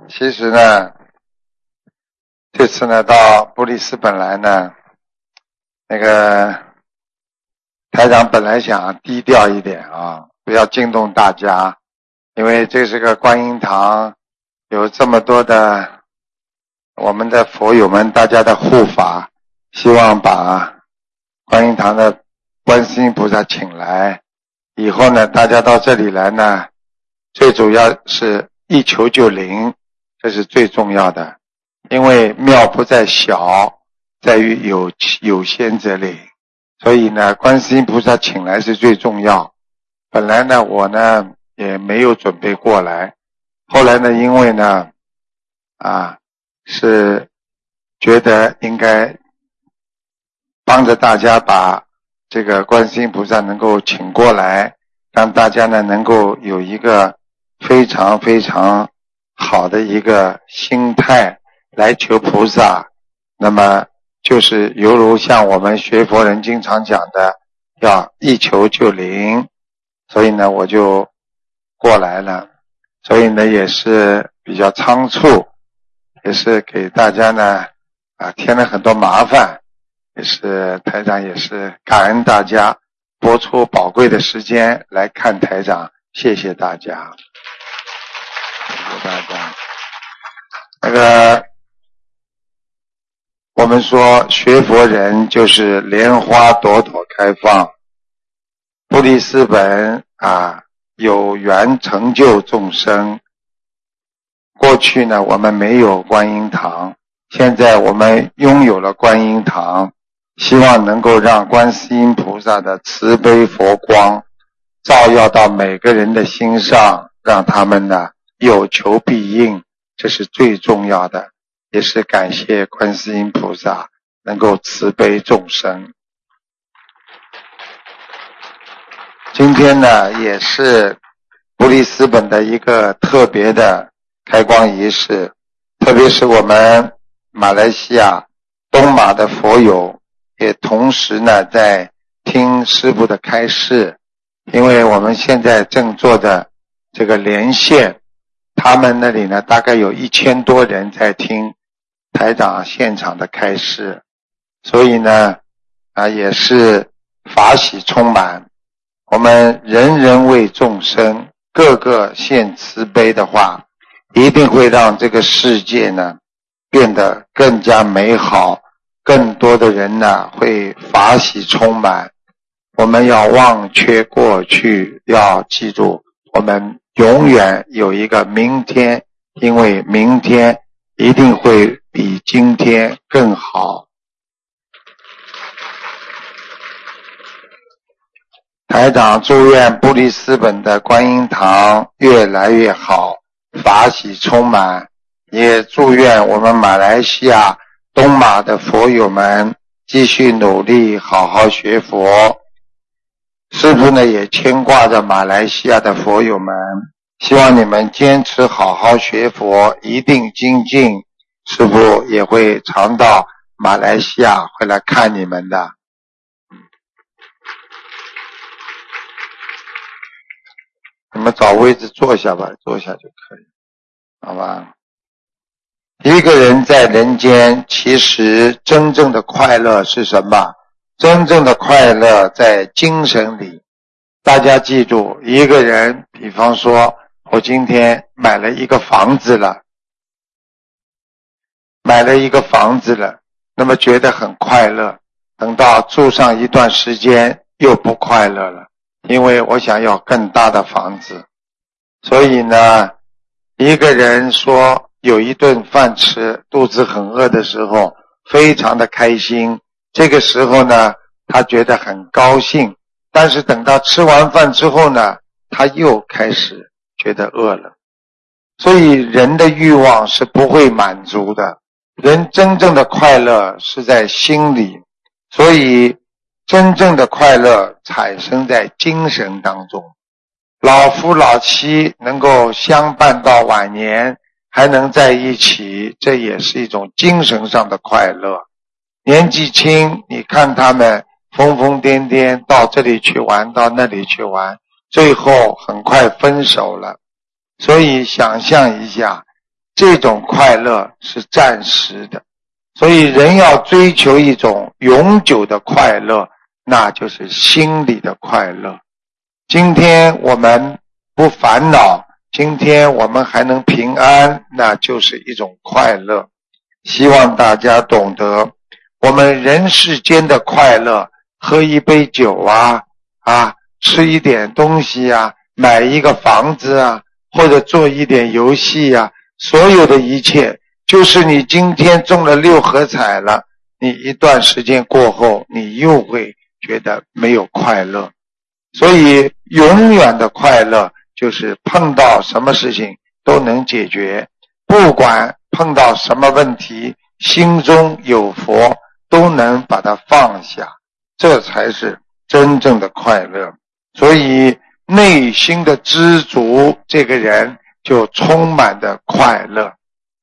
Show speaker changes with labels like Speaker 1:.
Speaker 1: 其实呢，这次呢到布里斯本来呢，那个台长本来想低调一点啊，不要惊动大家，因为这是个观音堂，有这么多的我们的佛友们，大家的护法，希望把观音堂的观世音菩萨请来，以后呢大家到这里来呢，最主要是一求就灵，这是最重要的。因为庙不在小，在于有仙则灵，所以呢观世音菩萨请来是最重要。本来呢我呢也没有准备过来，后来呢因为呢是觉得应该帮着大家把这个观世音菩萨能够请过来，让大家呢能够有一个非常非常好的一个心态来求菩萨，那么就是犹如像我们学佛人经常讲的，要一求就灵，所以呢我就过来了，所以呢也是比较仓促，也是给大家呢添了很多麻烦，也是台长也是感恩大家拨出宝贵的时间来看台长，谢谢大家，谢谢大家。那个我们说学佛人就是莲花朵朵开放，布里斯本有缘成就众生。过去呢我们没有观音堂，现在我们拥有了观音堂，希望能够让观世音菩萨的慈悲佛光照耀到每个人的心上，让他们呢有求必应，这是最重要的，也是感谢观世音菩萨能够慈悲众生。今天呢也是布里斯本的一个特别的开光仪式，特别是我们马来西亚东马的佛友也同时呢在听师父的开示，因为我们现在正做的这个连线，他们那里呢大概有1000多人在听台长现场的开示，所以呢也是法喜充满。我们人人为众生，个个现慈悲的话，一定会让这个世界呢变得更加美好，更多的人呢会法喜充满。我们要忘却过去，要记住我们永远有一个明天，因为明天一定会比今天更好。台长祝愿布里斯本的观音堂越来越好，法喜充满，也祝愿我们马来西亚东马的佛友们继续努力好好学佛。师父呢也牵挂着马来西亚的佛友们，希望你们坚持好好学佛，一定精进，师父也会常到马来西亚会来看你们的。你们找位置坐下吧，坐下就可以，好吧？一个人在人间，其实真正的快乐是什么？真正的快乐在精神里。大家记住，一个人比方说我今天买了一个房子了，那么觉得很快乐，等到住上一段时间又不快乐了，因为我想要更大的房子。所以呢，一个人说有一顿饭吃，肚子很饿的时候非常的开心，这个时候呢他觉得很高兴，但是等到吃完饭之后呢，他又开始觉得饿了。所以人的欲望是不会满足的，人真正的快乐是在心里，所以真正的快乐产生在精神当中。老夫老妻能够相伴到晚年，还能在一起，这也是一种精神上的快乐。年纪轻，你看他们疯疯癫癫，到这里去玩，到那里去玩，最后很快分手了。所以想象一下， 这种快乐是暂时的。所以人要追求一种永久的快乐，那就是心里的快乐。今天我们不烦恼，今天我们还能平安，那就是一种快乐。希望大家懂得，我们人世间的快乐，喝一杯酒啊，吃一点东西啊，买一个房子啊，或者做一点游戏啊，所有的一切，就是你今天中了6合彩了，你一段时间过后，你又会觉得没有快乐。所以永远的快乐就是碰到什么事情都能解决，不管碰到什么问题，心中有佛，都能把它放下，这才是真正的快乐。所以内心的知足，这个人就充满的快乐。